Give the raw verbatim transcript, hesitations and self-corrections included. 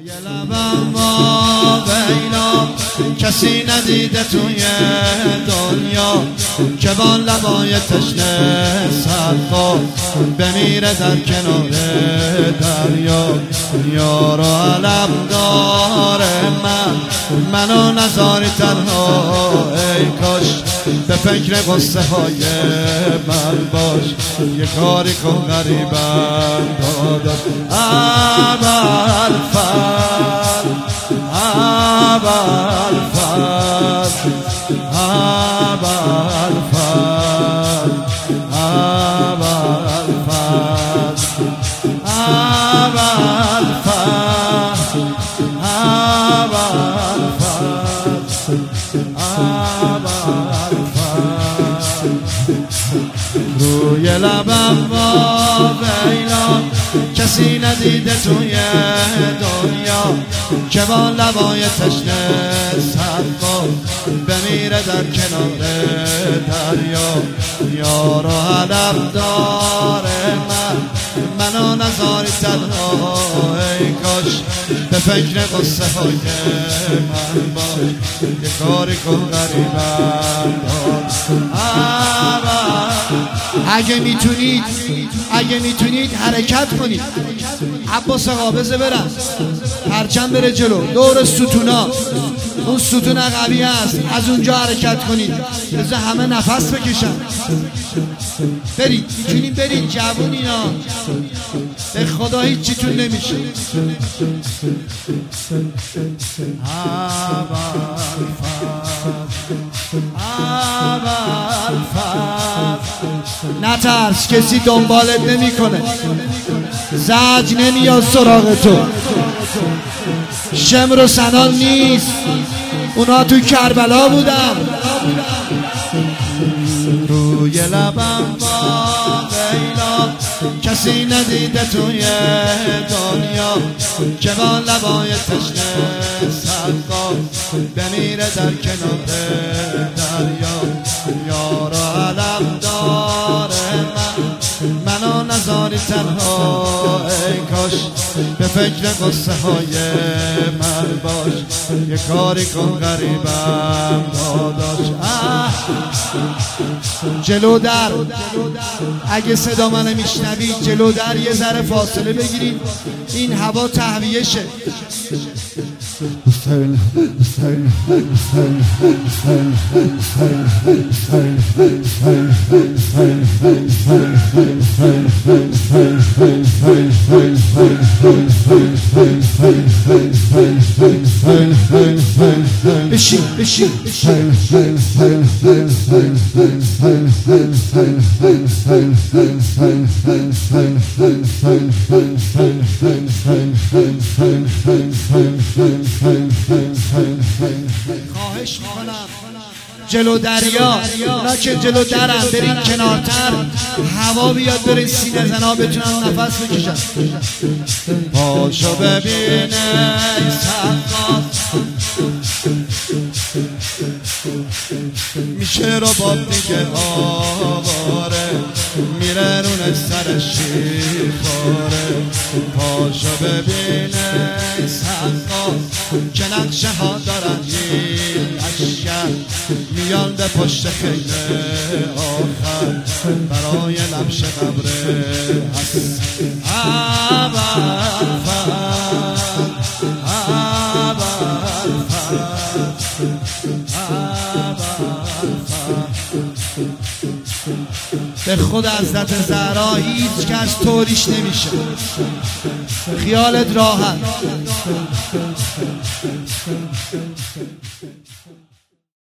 یه لبم با بینا کسی ندیده توی دنیا که با لبای تشنه سرخا بمیره در کنار دریا. یارو علم داره من منو نذاری تنها، ای کاش به فکر قصه های من باش. یه کاری کن غریبم داداش ابوالفضل ابوالفضل ابوالفضل ابوالفضل ابوالفضل ابوالفضل روی لبم با بینا کسی ندیده توی دنیا که با لبای تشنه سرخا بمیره در کنار دریا. یارو علم داره من منو نذاری تنها، ای کاش به فکر قصه های من باش. یه کاری کن غریبم داد. اگه میتونید اگه میتونید حرکت کنید. عباس آقا بذار برم، پرچم بره جلو دور ستونا، اون ستون قوی هست، از اونجا حرکت کنید. بذار همه نفس بکشن. برید، میتونید برید جوونینا، به خدا هیچیتون نمیشه. نترس، کسی دنبالت نمیکنه، زج نمیاد سراغ تو، شمر و سنان نیست، اونا تو کربلا بودن. روی لبم با بینا کسی ندیده توی دنیا که با لبای تشنه سرخا بمیره در کنار دریا. یارو علم داره من منو نذاری تنها، ای کاش به فکر قصه های من باش. یه کاری کن غریبم داداش. جلو در، اگه صدا منو میشنوید جلو در یه ذره فاصله بگیرید، این هوا تهویه شه. بشین بشین خواهش میکنم جلو دریا، اونا که جلو درم برین کنارتر، هوا بیاد برین سینه زنا بتونن نفس بکشن. پاشو ببینه ای سقاط میشه رو باب دیگه آواره، میره رونه سر شیخاره. پاشو ببینه ای سقاط که نقشه ها دارن این اشکر، میان به پشت خیمه آخر برای لمش قبره هست. ابوالفضل به خود حضرت زهرا هیچ کس طوریش نمیشه، خیالت راحت.